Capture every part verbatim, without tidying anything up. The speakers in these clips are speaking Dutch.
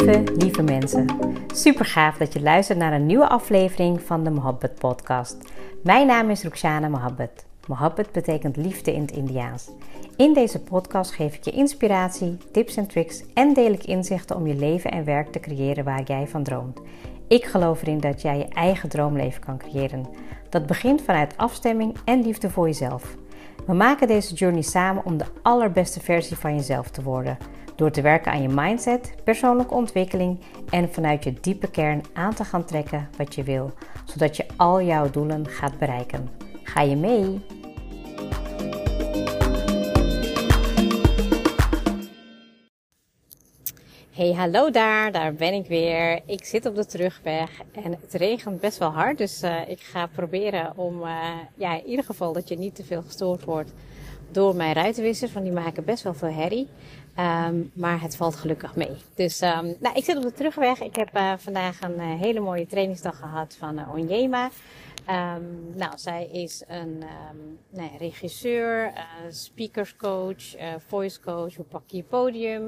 Lieve, lieve mensen. Super gaaf dat je luistert naar een nieuwe aflevering van de Mohabbat podcast. Mijn naam is Rukhsana Mohabbat. Mohabbat betekent liefde in het Indiaans. In deze podcast geef ik je inspiratie, tips en tricks en deel ik inzichten om je leven en werk te creëren waar jij van droomt. Ik geloof erin dat jij je eigen droomleven kan creëren. Dat begint vanuit afstemming en liefde voor jezelf. We maken deze journey samen om de allerbeste versie van jezelf te worden. Door te werken aan je mindset, persoonlijke ontwikkeling en vanuit je diepe kern aan te gaan trekken wat je wil. Zodat je al jouw doelen gaat bereiken. Ga je mee? Hey, hallo daar, daar ben ik weer. Ik zit op de terugweg en het regent best wel hard. Dus uh, ik ga proberen om, uh, ja, in ieder geval dat je niet te veel gestoord wordt door mijn ruitenwissers. Want die maken best wel veel herrie. Um, maar het valt gelukkig mee. Dus um, nou, ik zit op de terugweg. Ik heb uh, vandaag een uh, hele mooie trainingsdag gehad van uh, Onyema. Um, nou, zij is een um, nee, regisseur, uh, speakerscoach, uh, voicecoach. Hoe pak je je podium?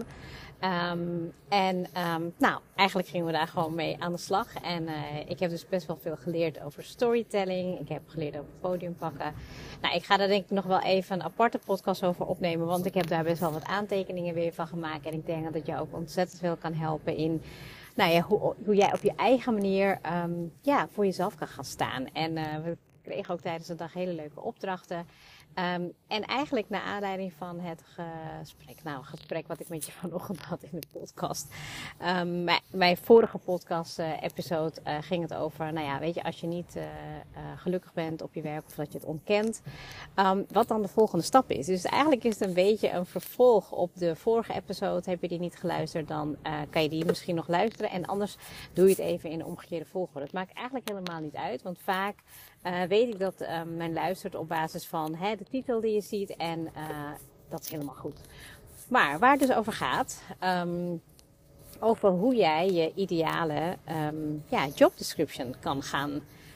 Um, en um, nou, eigenlijk gingen we daar gewoon mee aan de slag. En uh, ik heb dus best wel veel geleerd over storytelling. Ik heb geleerd over podium pakken. Nou, ik ga daar denk ik nog wel even een aparte podcast over opnemen. Want ik heb daar best wel wat aantekeningen weer van gemaakt. En ik denk dat dat jou ook ontzettend veel kan helpen in nou ja, hoe, hoe jij op je eigen manier um, ja, voor jezelf kan gaan staan. En uh, we kregen ook tijdens de dag hele leuke opdrachten. Um, en eigenlijk naar aanleiding van het gesprek, nou gesprek wat ik met je vanochtend had in de podcast. Um, mijn, mijn vorige podcast uh, episode uh, ging het over, nou ja, weet je, als je niet uh, uh, gelukkig bent op je werk of dat je het ontkent, um, wat dan de volgende stap is. Dus eigenlijk is het een beetje een vervolg op de vorige episode. Heb je die niet geluisterd, dan uh, kan je die misschien nog luisteren. En anders doe je het even in de omgekeerde volgorde. Het maakt eigenlijk helemaal niet uit, want vaak Uh, weet ik dat uh, men luistert op basis van hè, de titel die je ziet en uh, dat is helemaal goed. Maar waar het dus over gaat, um, over hoe jij je ideale um, ja, job description kan gaan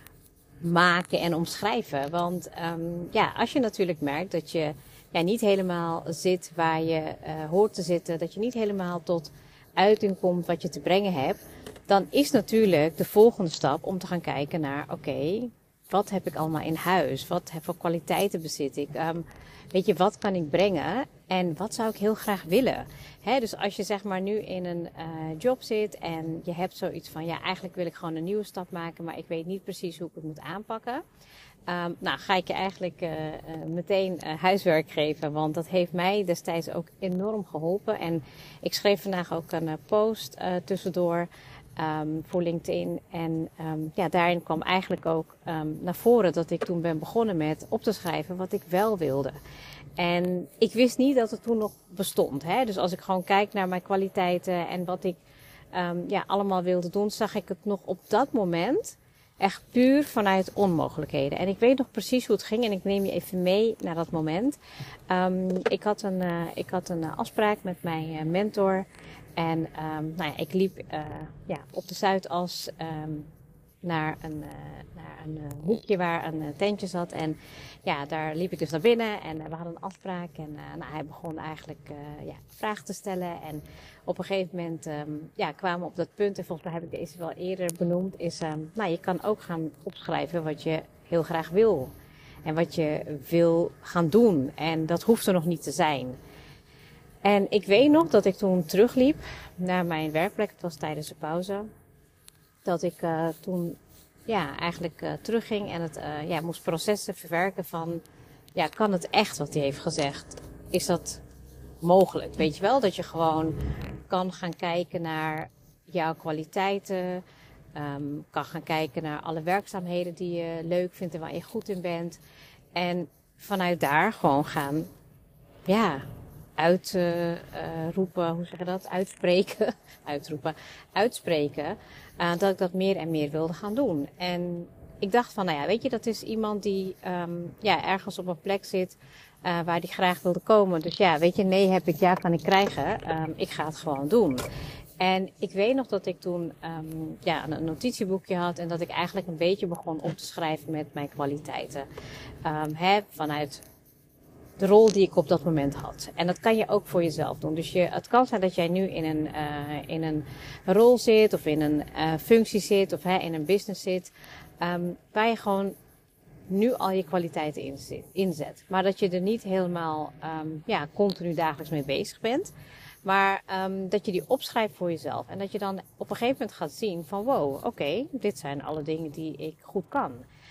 maken en omschrijven. Want um, ja, als je natuurlijk merkt dat je ja, niet helemaal zit waar je uh, hoort te zitten, dat je niet helemaal tot uiting komt wat je te brengen hebt, dan is natuurlijk de volgende stap om te gaan kijken naar, oké, okay, wat heb ik allemaal in huis? Wat voor kwaliteiten bezit ik? Um, weet je, wat kan ik brengen? En wat zou ik heel graag willen? He, dus als je zeg maar nu in een uh, job zit en je hebt zoiets van, ja, eigenlijk wil ik gewoon een nieuwe stap maken, maar ik weet niet precies hoe ik het moet aanpakken. Um, nou, ga ik je eigenlijk uh, uh, meteen uh, huiswerk geven, want dat heeft mij destijds ook enorm geholpen. En ik schreef vandaag ook een uh, post uh, tussendoor. Um, voor LinkedIn. En um, ja, daarin kwam eigenlijk ook um, naar voren dat ik toen ben begonnen met op te schrijven wat ik wel wilde. En ik wist niet dat het toen nog bestond. Hè? Dus als ik gewoon kijk naar mijn kwaliteiten en wat ik um, ja, allemaal wilde doen, zag ik het nog op dat moment echt puur vanuit onmogelijkheden. En ik weet nog precies hoe het ging en ik neem je even mee naar dat moment. Um, ik had een, uh, ik had een uh, afspraak met mijn uh, mentor. En um, nou ja, ik liep uh, ja, op de Zuidas um, naar een, uh, naar een uh, hoekje waar een uh, tentje zat. En ja, daar liep ik dus naar binnen en uh, we hadden een afspraak. En uh, nou, hij begon eigenlijk uh, ja, vragen te stellen. En op een gegeven moment um, ja, kwamen we op dat punt, en volgens mij heb ik deze wel eerder benoemd, is um, nou, je kan ook gaan opschrijven wat je heel graag wil. En wat je wil gaan doen. En dat hoeft er nog niet te zijn. En ik weet nog dat ik toen terugliep naar mijn werkplek, het was tijdens de pauze, dat ik uh, toen ja, eigenlijk uh, terugging en het uh, ja, moest processen verwerken van, ja, kan het echt wat hij heeft gezegd? Is dat mogelijk? Weet je wel, dat je gewoon kan gaan kijken naar jouw kwaliteiten, um, kan gaan kijken naar alle werkzaamheden die je leuk vindt en waar je goed in bent. En vanuit daar gewoon gaan, ja, uitroepen, uh, uh, hoe zeg je dat? Uitspreken, uitroepen, uitspreken, uh, dat ik dat meer en meer wilde gaan doen. En ik dacht van, nou ja, weet je, dat is iemand die um, ja, ergens op een plek zit uh, waar die graag wilde komen. Dus ja, weet je, nee heb ik, ja kan ik krijgen. Um, ik ga het gewoon doen. En ik weet nog dat ik toen um, ja, een notitieboekje had en dat ik eigenlijk een beetje begon op te schrijven met mijn kwaliteiten. Um, hè, vanuit de rol die ik op dat moment had. En dat kan je ook voor jezelf doen. Dus je, het kan zijn dat jij nu in een, uh, in een rol zit of in een uh, functie zit of hè, in een business zit. Um, waar je gewoon nu al je kwaliteiten in zit, inzet. Maar dat je er niet helemaal um, ja, continu dagelijks mee bezig bent. Maar um, dat je die opschrijft voor jezelf. En dat je dan op een gegeven moment gaat zien van wow, oké, okay, dit zijn alle dingen die ik goed kan.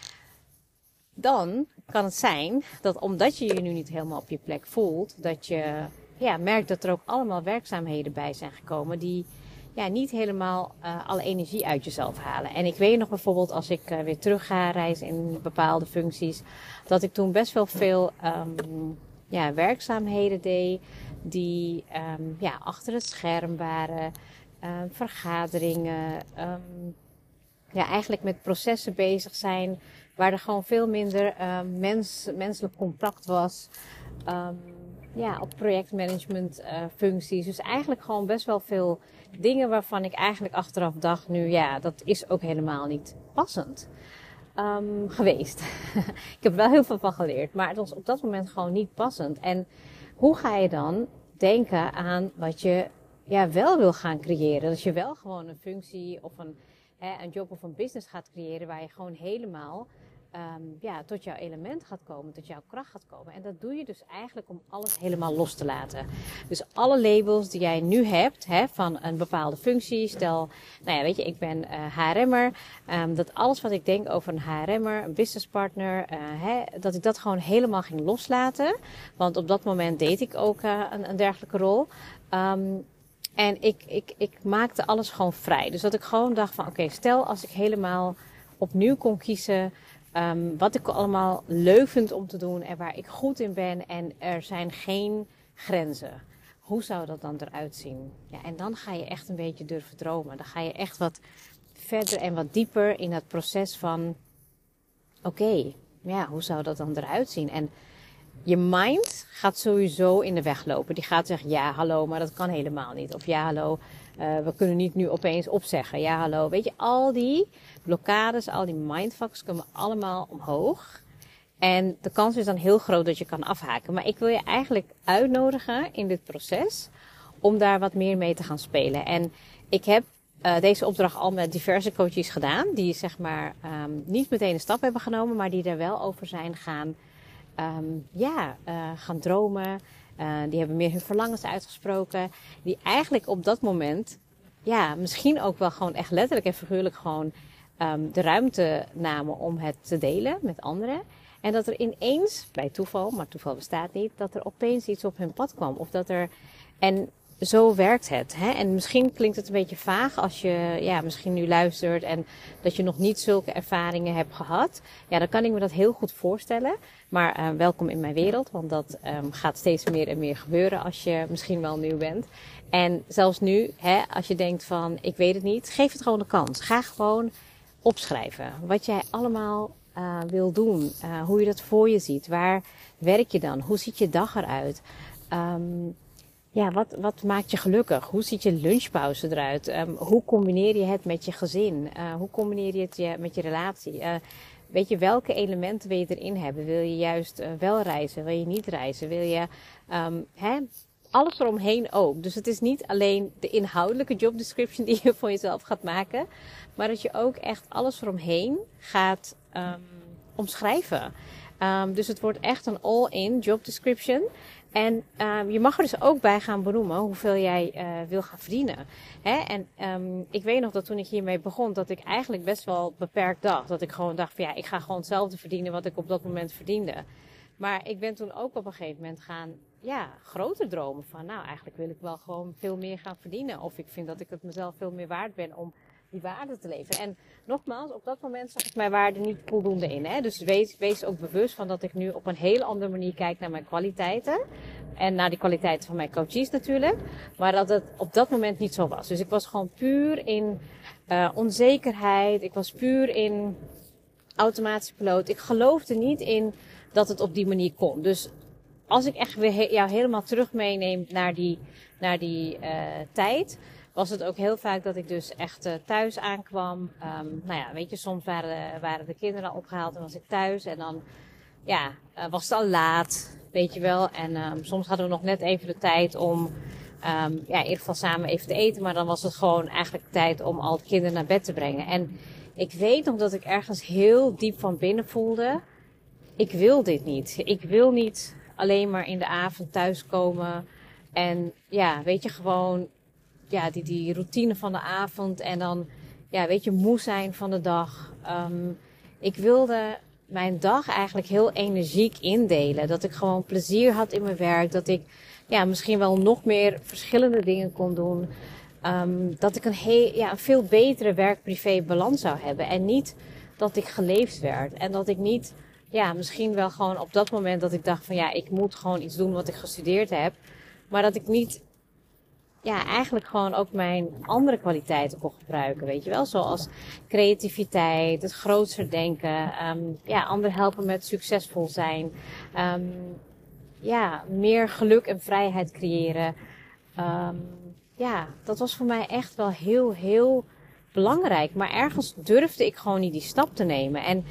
Dan kan het zijn dat omdat je je nu niet helemaal op je plek voelt, dat je ja, merkt dat er ook allemaal werkzaamheden bij zijn gekomen die ja, niet helemaal uh, alle energie uit jezelf halen. En ik weet nog bijvoorbeeld als ik uh, weer terug ga reizen in bepaalde functies, dat ik toen best wel veel um, ja, werkzaamheden deed die um, ja, achter het scherm waren, um, vergaderingen, um, ja, eigenlijk met processen bezig zijn waar er gewoon veel minder uh, mens, menselijk contact was. Um, ja, op projectmanagement uh, functies. Dus eigenlijk gewoon best wel veel dingen waarvan ik eigenlijk achteraf dacht nu, ja, dat is ook helemaal niet passend um, geweest. Ik heb er wel heel veel van geleerd, maar het was op dat moment gewoon niet passend. En hoe ga je dan denken aan wat je ja, wel wil gaan creëren? Dat je wel gewoon een functie of een, hè, een job of een business gaat creëren waar je gewoon helemaal Um, ja, tot jouw element gaat komen, tot jouw kracht gaat komen. En dat doe je dus eigenlijk om alles helemaal los te laten. Dus alle labels die jij nu hebt, hè, van een bepaalde functie. Stel, nou ja, weet je, ik ben uh, H R M'er. Um, dat alles wat ik denk over een H R M'er, een businesspartner, uh, hè, dat ik dat gewoon helemaal ging loslaten. Want op dat moment deed ik ook uh, een, een dergelijke rol. Um, en ik, ik, ik maakte alles gewoon vrij. Dus dat ik gewoon dacht van, oké, okay, stel als ik helemaal opnieuw kon kiezen Um, wat ik allemaal leuk vind om te doen en waar ik goed in ben en er zijn geen grenzen. Hoe zou dat dan eruit zien? Ja, en dan ga je echt een beetje durven dromen. Dan ga je echt wat verder en wat dieper in dat proces van oké, okay, ja, hoe zou dat dan eruit zien? En je mind gaat sowieso in de weg lopen. Die gaat zeggen, ja, hallo, maar dat kan helemaal niet. Of ja, hallo, uh, we kunnen niet nu opeens opzeggen. Ja, hallo. Weet je, al die blokkades, al die mindfucks komen allemaal omhoog. En de kans is dan heel groot dat je kan afhaken. Maar ik wil je eigenlijk uitnodigen in dit proces om daar wat meer mee te gaan spelen. En ik heb uh, deze opdracht al met diverse coaches gedaan. Die zeg maar um, niet meteen een stap hebben genomen, maar die er wel over zijn gaan Um, ja, uh, gaan dromen. Uh, die hebben meer hun verlangens uitgesproken. Die eigenlijk op dat moment, ja, misschien ook wel gewoon echt letterlijk en figuurlijk gewoon um, de ruimte namen om het te delen met anderen. En dat er ineens, bij toeval, maar toeval bestaat niet, dat er opeens iets op hun pad kwam. Of dat er, en zo werkt het. Hè? En misschien klinkt het een beetje vaag als je ja, misschien nu luistert en dat je nog niet zulke ervaringen hebt gehad. Ja, dan kan ik me dat heel goed voorstellen. Maar uh, welkom in mijn wereld, want dat um, gaat steeds meer en meer gebeuren als je misschien wel nieuw bent. En zelfs nu, hè, als je denkt van ik weet het niet, geef het gewoon de kans. Ga gewoon opschrijven wat jij allemaal uh, wil doen. Uh, hoe je dat voor je ziet. Waar werk je dan? Hoe ziet je dag eruit? Um, Ja, wat, wat maakt je gelukkig? Hoe ziet je lunchpauze eruit? Um, hoe combineer je het met je gezin? Uh, hoe combineer je het je, met je relatie? Uh, weet je, welke elementen wil je erin hebben? Wil je juist uh, wel reizen? Wil je niet reizen? Wil je, um, hè? Alles eromheen ook. Dus het is niet alleen de inhoudelijke job description die je voor jezelf gaat maken. Maar dat je ook echt alles eromheen gaat um, omschrijven. Um, dus het wordt echt een all-in job description. En um, je mag er dus ook bij gaan benoemen hoeveel jij uh, wil gaan verdienen. Hè? En um, ik weet nog dat toen ik hiermee begon, dat ik eigenlijk best wel beperkt dacht. Dat ik gewoon dacht van ja, ik ga gewoon hetzelfde verdienen wat ik op dat moment verdiende. Maar ik ben toen ook op een gegeven moment gaan, ja, groter dromen van nou, eigenlijk wil ik wel gewoon veel meer gaan verdienen. Of ik vind dat ik het mezelf veel meer waard ben om die waarde te leveren. En nogmaals, op dat moment zag ik mijn waarde niet voldoende in. Hè? Dus wees, wees ook bewust van dat ik nu op een hele andere manier kijk naar mijn kwaliteiten. En naar die kwaliteiten van mijn coaches natuurlijk. Maar dat het op dat moment niet zo was. Dus ik was gewoon puur in uh, onzekerheid. Ik was puur in automatische piloot. Ik geloofde niet in dat het op die manier kon. Dus als ik echt weer he- jou helemaal terug meeneem naar die, naar die uh, tijd, was het ook heel vaak dat ik dus echt uh, thuis aankwam. Um, nou ja, weet je, soms waren, waren de kinderen al opgehaald en was ik thuis. En dan ja, uh, was het al laat, weet je wel. En um, soms hadden we nog net even de tijd om, um, ja, in ieder geval samen even te eten. Maar dan was het gewoon eigenlijk tijd om al de kinderen naar bed te brengen. En ik weet nog dat ik ergens heel diep van binnen voelde, ik wil dit niet. Ik wil niet alleen maar in de avond thuiskomen. En ja, weet je, gewoon, ja, die, die routine van de avond. En dan, ja, weet je, moe zijn van de dag. Um, ik wilde mijn dag eigenlijk heel energiek indelen. Dat ik gewoon plezier had in mijn werk. Dat ik, ja, misschien wel nog meer verschillende dingen kon doen. Um, dat ik een, heel, ja, een veel betere werk-privé balans zou hebben. En niet dat ik geleefd werd. En dat ik niet, ja, misschien wel gewoon op dat moment dat ik dacht van, ja, ik moet gewoon iets doen wat ik gestudeerd heb. Maar dat ik niet, ja, eigenlijk gewoon ook mijn andere kwaliteiten kon gebruiken, weet je wel. Zoals creativiteit, het grootser denken, um, ja, anderen helpen met succesvol zijn. Um, ja, meer geluk en vrijheid creëren. Um, ja, dat was voor mij echt wel heel, heel belangrijk. Maar ergens durfde ik gewoon niet die stap te nemen. En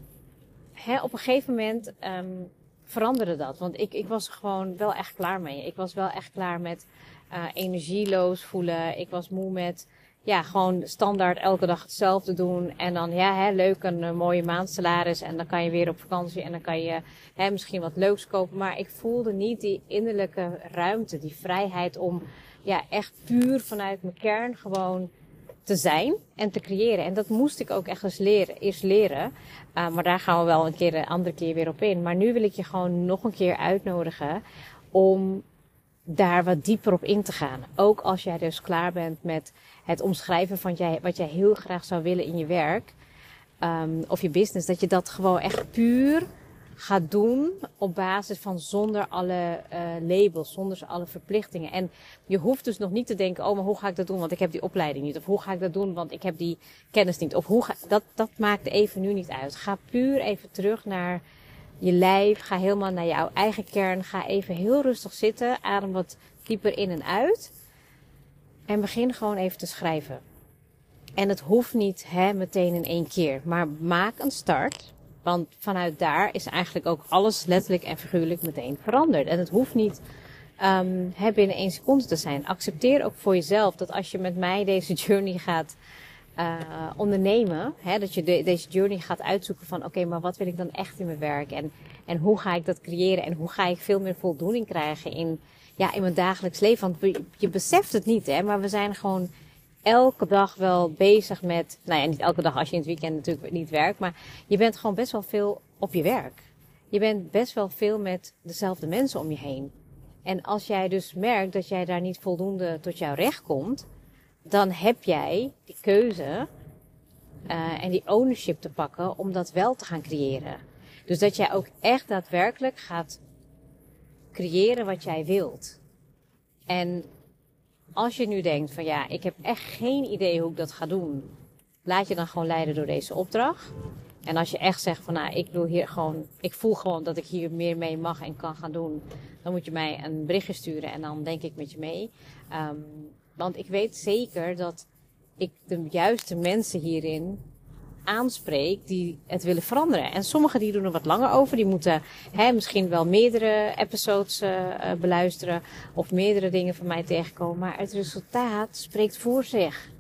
hè, op een gegeven moment um, veranderde dat. Want ik, ik was er gewoon wel echt klaar mee. Ik was wel echt klaar met uh, energieloos voelen. Ik was moe met, ja, gewoon standaard elke dag hetzelfde doen. En dan, ja, hè, leuk, een, een mooie maandsalaris. En dan kan je weer op vakantie. En dan kan je hè, misschien wat leuks kopen. Maar ik voelde niet die innerlijke ruimte, die vrijheid om, ja, echt puur vanuit mijn kern gewoon te zijn en te creëren. En dat moest ik ook echt eens leren, eerst leren. Uh, maar daar gaan we wel een keer, een andere keer weer op in. Maar nu wil ik je gewoon nog een keer uitnodigen om daar wat dieper op in te gaan. Ook als jij dus klaar bent met het omschrijven van jij, wat jij heel graag zou willen in je werk. Um, of je business. Dat je dat gewoon echt puur gaat doen op basis van zonder alle uh, labels, zonder alle verplichtingen. En je hoeft dus nog niet te denken, oh, maar hoe ga ik dat doen, want ik heb die opleiding niet. Of hoe ga ik dat doen, want ik heb die kennis niet. Of hoe ga, dat, dat maakt even nu niet uit. Ga puur even terug naar je lijf. Ga helemaal naar jouw eigen kern. Ga even heel rustig zitten. Adem wat dieper in en uit. En begin gewoon even te schrijven. En het hoeft niet hè, meteen in één keer. Maar maak een start. Want vanuit daar is eigenlijk ook alles letterlijk en figuurlijk meteen veranderd. En het hoeft niet um, hè, binnen één seconde te zijn. Accepteer ook voor jezelf dat als je met mij deze journey gaat uh, ondernemen. Hè, dat je de, deze journey gaat uitzoeken van oké, okay, maar wat wil ik dan echt in mijn werk? En, en hoe ga ik dat creëren? En hoe ga ik veel meer voldoening krijgen in, ja, in mijn dagelijks leven? Want je, je beseft het niet, hè, maar we zijn gewoon elke dag wel bezig met, nou ja, niet elke dag als je in het weekend natuurlijk niet werkt, maar je bent gewoon best wel veel op je werk. Je bent best wel veel met dezelfde mensen om je heen. En als jij dus merkt dat jij daar niet voldoende tot jouw recht komt, dan heb jij die keuze uh, en die ownership te pakken om dat wel te gaan creëren. Dus dat jij ook echt daadwerkelijk gaat creëren wat jij wilt. En als je nu denkt van ja, ik heb echt geen idee hoe ik dat ga doen, laat je dan gewoon leiden door deze opdracht. En als je echt zegt van nou, ik wil hier gewoon, ik voel gewoon dat ik hier meer mee mag en kan gaan doen, dan moet je mij een berichtje sturen en dan denk ik met je mee. Um, want ik weet zeker dat ik de juiste mensen hierin aanspreek die het willen veranderen. En sommigen die doen er wat langer over. Die moeten hè, misschien wel meerdere episodes uh, beluisteren of meerdere dingen van mij tegenkomen. Maar het resultaat spreekt voor zich.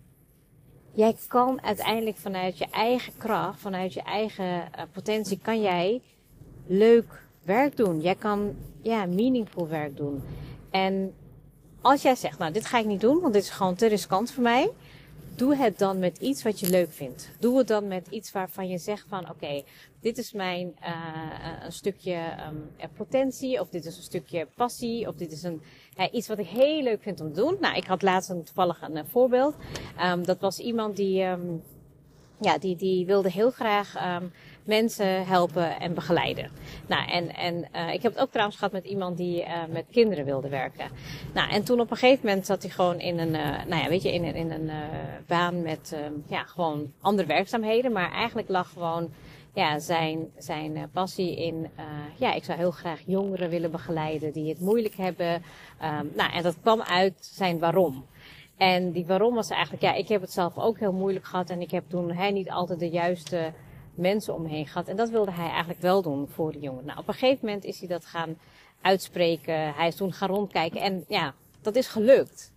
Jij kan uiteindelijk vanuit je eigen kracht, vanuit je eigen uh, potentie, kan jij leuk werk doen. Jij kan ja, meaningful werk doen. En als jij zegt, nou dit ga ik niet doen, want dit is gewoon te riskant voor mij. Doe het dan met iets wat je leuk vindt. Doe het dan met iets waarvan je zegt van oké, okay, dit is mijn uh, een stukje um, potentie, of dit is een stukje passie, of dit is een uh, iets wat ik heel leuk vind om te doen. Nou, ik had laatst een, toevallig een uh, voorbeeld. Um, dat was iemand die, um, ja, die, die wilde heel graag um, mensen helpen en begeleiden. Nou, en, en uh, ik heb het ook trouwens gehad met iemand die uh, met kinderen wilde werken. Nou, en toen op een gegeven moment zat hij gewoon in een, uh, nou ja, weet je, in, in, in een uh, baan met, uh, ja, gewoon andere werkzaamheden. Maar eigenlijk lag gewoon, ja, zijn, zijn uh, passie in, uh, ja, ik zou heel graag jongeren willen begeleiden die het moeilijk hebben. Um, nou, en dat kwam uit zijn waarom. En die waarom was eigenlijk, ja, ik heb het zelf ook heel moeilijk gehad en ik heb toen hè, niet altijd de juiste mensen om me heen gehad. En dat wilde hij eigenlijk wel doen voor de jongen. Nou, op een gegeven moment is hij dat gaan uitspreken. Hij is toen gaan rondkijken. En ja, dat is gelukt.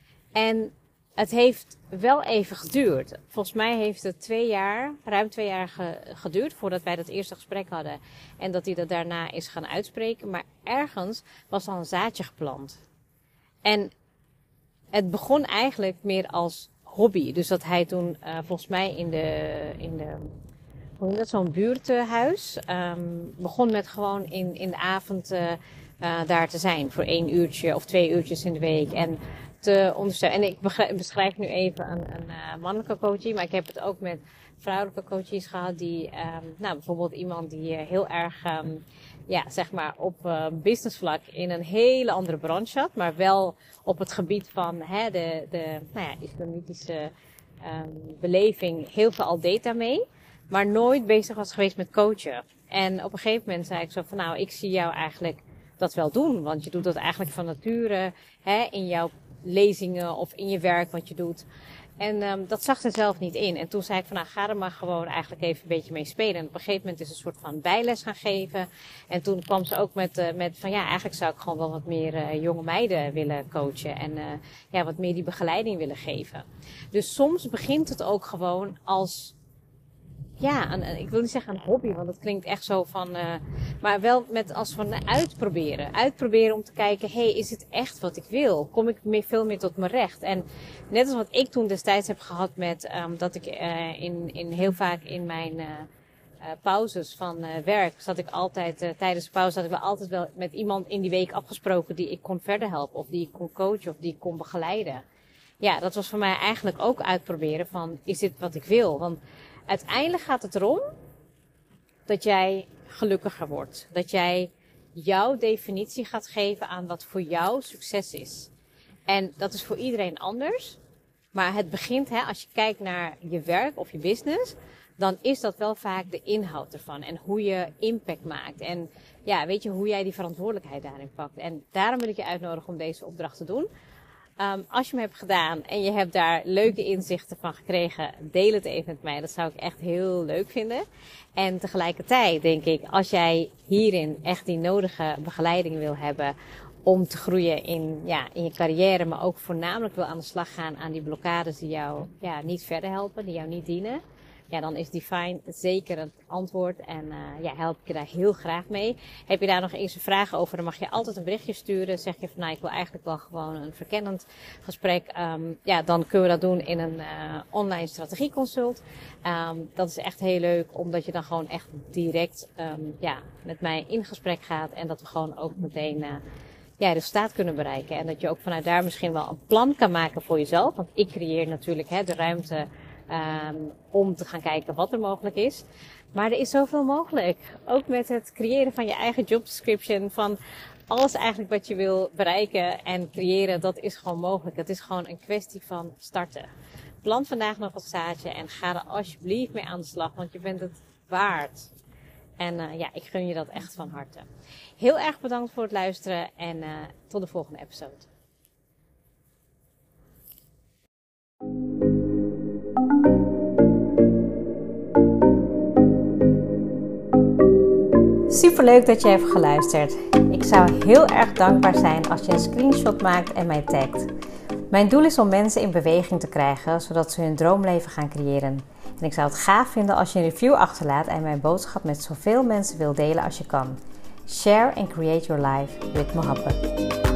En het heeft wel even geduurd. Volgens mij heeft het twee jaar, ruim twee jaar ge, geduurd voordat wij dat eerste gesprek hadden. En dat hij dat daarna is gaan uitspreken. Maar ergens was al een zaadje geplant. En het begon eigenlijk meer als hobby. Dus dat hij toen uh, volgens mij in de, in de hoe noem je dat, zo'n buurthuis um, begon met gewoon in, in de avond uh, uh, daar te zijn. Voor één uurtje of twee uurtjes in de week. En te ondersteunen. En ik begrijp, beschrijf nu even een, een uh, mannelijke coachie. Maar ik heb het ook met vrouwelijke coaches gehad. Die, um, nou bijvoorbeeld iemand die uh, heel erg, um, ja zeg maar op uh, businessvlak in een hele andere branche had. Maar wel op het gebied van hè, de, de nou ja, islamitische um, beleving heel veel al deed daarmee. Maar nooit bezig was geweest met coachen. En op een gegeven moment zei ik zo van nou, ik zie jou eigenlijk dat wel doen. Want je doet dat eigenlijk van nature hè, in jouw lezingen of in je werk wat je doet. En um, dat zag ze zelf niet in. En toen zei ik van nou, ga er maar gewoon eigenlijk even een beetje mee spelen. En op een gegeven moment is een soort van bijles gaan geven. En toen kwam ze ook met, uh, met van ja, eigenlijk zou ik gewoon wel wat meer uh, jonge meiden willen coachen. En uh, ja, wat meer die begeleiding willen geven. Dus soms begint het ook gewoon als ja, een, ik wil niet zeggen een hobby, want dat klinkt echt zo van, uh, maar wel met als van uitproberen. Uitproberen om te kijken, hey, is het echt wat ik wil? Kom ik meer, veel meer tot mijn recht? En net als wat ik toen destijds heb gehad met, um, dat ik uh, in, in heel vaak in mijn uh, uh, pauzes van uh, werk, zat ik altijd, uh, tijdens de pauze, had ik wel altijd wel met iemand in die week afgesproken die ik kon verder helpen, of die ik kon coachen, of die ik kon begeleiden. Ja, dat was voor mij eigenlijk ook uitproberen van, is dit wat ik wil? Want uiteindelijk gaat het erom dat jij gelukkiger wordt. Dat jij jouw definitie gaat geven aan wat voor jou succes is. En dat is voor iedereen anders. Maar het begint, hè, als je kijkt naar je werk of je business, dan is dat wel vaak de inhoud ervan. En hoe je impact maakt. En ja, weet je, hoe jij die verantwoordelijkheid daarin pakt. En daarom wil ik je uitnodigen om deze opdracht te doen. Um, als je hem hebt gedaan en je hebt daar leuke inzichten van gekregen, deel het even met mij. Dat zou ik echt heel leuk vinden. En tegelijkertijd denk ik, als jij hierin echt die nodige begeleiding wil hebben om te groeien in, ja, in je carrière, maar ook voornamelijk wil aan de slag gaan aan die blokkades die jou ja, niet verder helpen, die jou niet dienen. Ja, dan is Divine zeker het antwoord en uh, ja, help ik je daar heel graag mee. Heb je daar nog eens een vraag over, dan mag je altijd een berichtje sturen. Zeg je van nou, ik wil eigenlijk wel gewoon een verkennend gesprek. Um, ja, dan kunnen we dat doen in een uh, online strategieconsult. Um, dat is echt heel leuk, omdat je dan gewoon echt direct um, ja, met mij in gesprek gaat. En dat we gewoon ook meteen uh, ja, resultaat kunnen bereiken. En dat je ook vanuit daar misschien wel een plan kan maken voor jezelf. Want ik creëer natuurlijk hè, de ruimte Um, om te gaan kijken wat er mogelijk is. Maar er is zoveel mogelijk. Ook met het creëren van je eigen job description. Van alles eigenlijk wat je wil bereiken en creëren. Dat is gewoon mogelijk. Het is gewoon een kwestie van starten. Plant vandaag nog wat zaadje. En ga er alsjeblieft mee aan de slag. Want je bent het waard. En uh, ja, ik gun je dat echt van harte. Heel erg bedankt voor het luisteren. En uh, tot de volgende episode. Superleuk dat je hebt geluisterd. Ik zou heel erg dankbaar zijn als je een screenshot maakt en mij tagt. Mijn doel is om mensen in beweging te krijgen, zodat ze hun droomleven gaan creëren. En ik zou het gaaf vinden als je een review achterlaat en mijn boodschap met zoveel mensen wil delen als je kan. Share and create your life with Mohabbat.